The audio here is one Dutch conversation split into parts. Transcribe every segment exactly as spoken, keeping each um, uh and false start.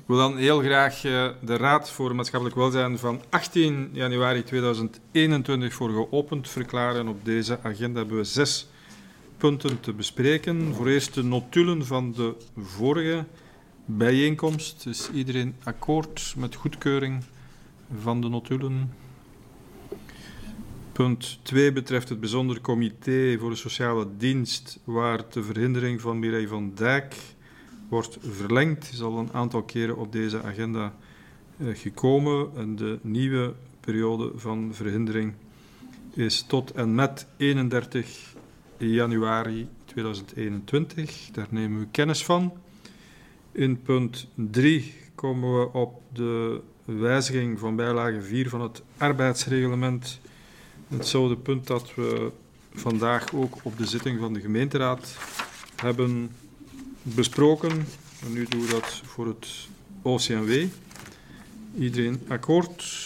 wil dan heel graag uh, de Raad voor Maatschappelijk Welzijn van achttien januari tweeduizend eenentwintig voor geopend verklaren. Op deze agenda hebben we zes punten te bespreken. Voor eerst de notulen van de vorige bijeenkomst. Is iedereen akkoord met goedkeuring van de notulen? Punt twee betreft het bijzonder comité voor de sociale dienst, waar de verhindering van Mireille van Dijk wordt verlengd. Is al een aantal keren op deze agenda uh, gekomen. En de nieuwe periode van verhindering is tot en met eenendertig januari tweeduizend eenentwintig. Daar nemen we kennis van. In punt drie komen we op de wijziging van bijlage vier van het arbeidsreglement. Hetzelfde punt dat we vandaag ook op de zitting van de gemeenteraad hebben besproken. En nu doen we dat voor het O C M W. Iedereen akkoord?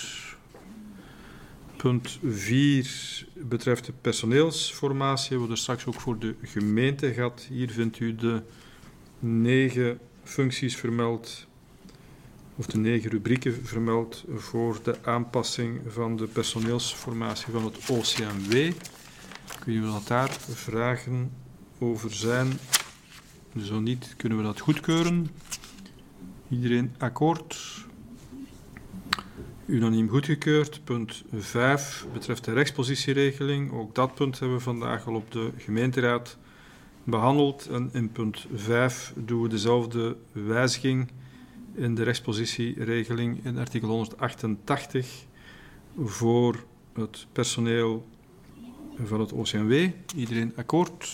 Punt vier betreft de personeelsformatie. We hebben er straks ook voor de gemeente gehad. Hier vindt u de negen functies vermeld, of de negen rubrieken vermeld voor de aanpassing van de personeelsformatie van het O C M W. Ik weet niet of dat daar vragen over zijn. Zo niet, kunnen we dat goedkeuren. Iedereen akkoord? Unaniem goedgekeurd. Punt vijf betreft de rechtspositieregeling. Ook dat punt hebben we vandaag al op de gemeenteraad behandeld. En in punt vijf doen we dezelfde wijziging in de rechtspositieregeling in artikel honderdachtentachtig voor het personeel van het O C M W. Iedereen akkoord?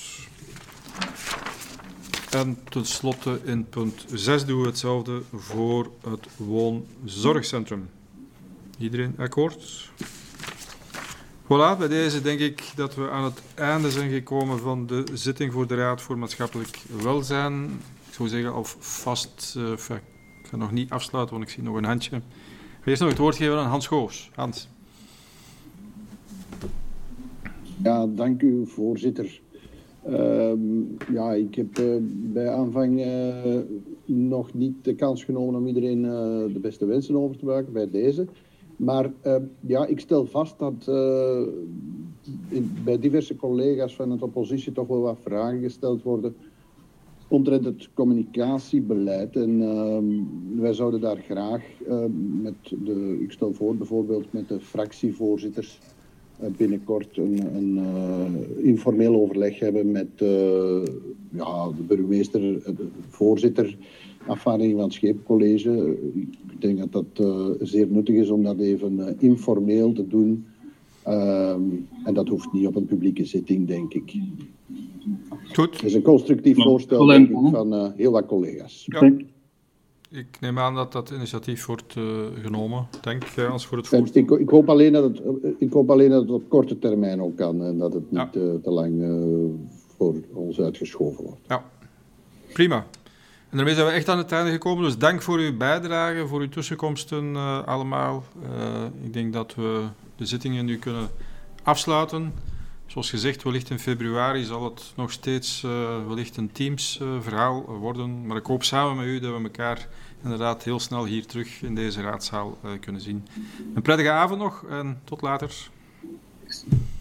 En tenslotte in punt zes doen we hetzelfde voor het woonzorgcentrum. Iedereen akkoord? Voilà, bij deze denk ik dat we aan het einde zijn gekomen van de zitting voor de Raad voor Maatschappelijk Welzijn. Ik zou zeggen alvast, uh, ik ga nog niet afsluiten, want ik zie nog een handje. Ik ga eerst nog het woord geven aan Hans Goos. Hans. Ja, dank u, voorzitter. Uh, ja, ik heb uh, bij aanvang uh, nog niet de kans genomen om iedereen uh, de beste wensen over te maken bij deze. Maar uh, ja, ik stel vast dat uh, in, bij diverse collega's van de oppositie toch wel wat vragen gesteld worden omtrent het communicatiebeleid. En uh, wij zouden daar graag uh, met de, ik stel voor bijvoorbeeld met de fractievoorzitters uh, binnenkort een, een uh, informeel overleg hebben met uh, ja, de burgemeester, de voorzitter, afvaardiging van het Scheepcollege. Ik denk dat dat uh, zeer nuttig is om dat even uh, informeel te doen. Uh, en dat hoeft niet op een publieke zitting, denk ik. Goed. Het is een constructief voorstel, denk ik, van uh, heel wat collega's. Ja. Ik neem aan dat dat initiatief wordt uh, genomen. Denk uh, als voor het voorstel. Ik, ik, hoop alleen dat het, ik hoop alleen dat het op korte termijn ook kan en dat het niet ja. uh, te lang uh, voor ons uitgeschoven wordt. Ja, prima. En daarmee zijn we echt aan het einde gekomen. Dus dank voor uw bijdrage, voor uw tussenkomsten uh, allemaal. Uh, ik denk dat we de zittingen nu kunnen afsluiten. Zoals gezegd, wellicht in februari zal het nog steeds uh, wellicht een Teams-verhaal uh, worden. Maar ik hoop samen met u dat we elkaar inderdaad heel snel hier terug in deze raadzaal uh, kunnen zien. Een prettige avond nog en tot later.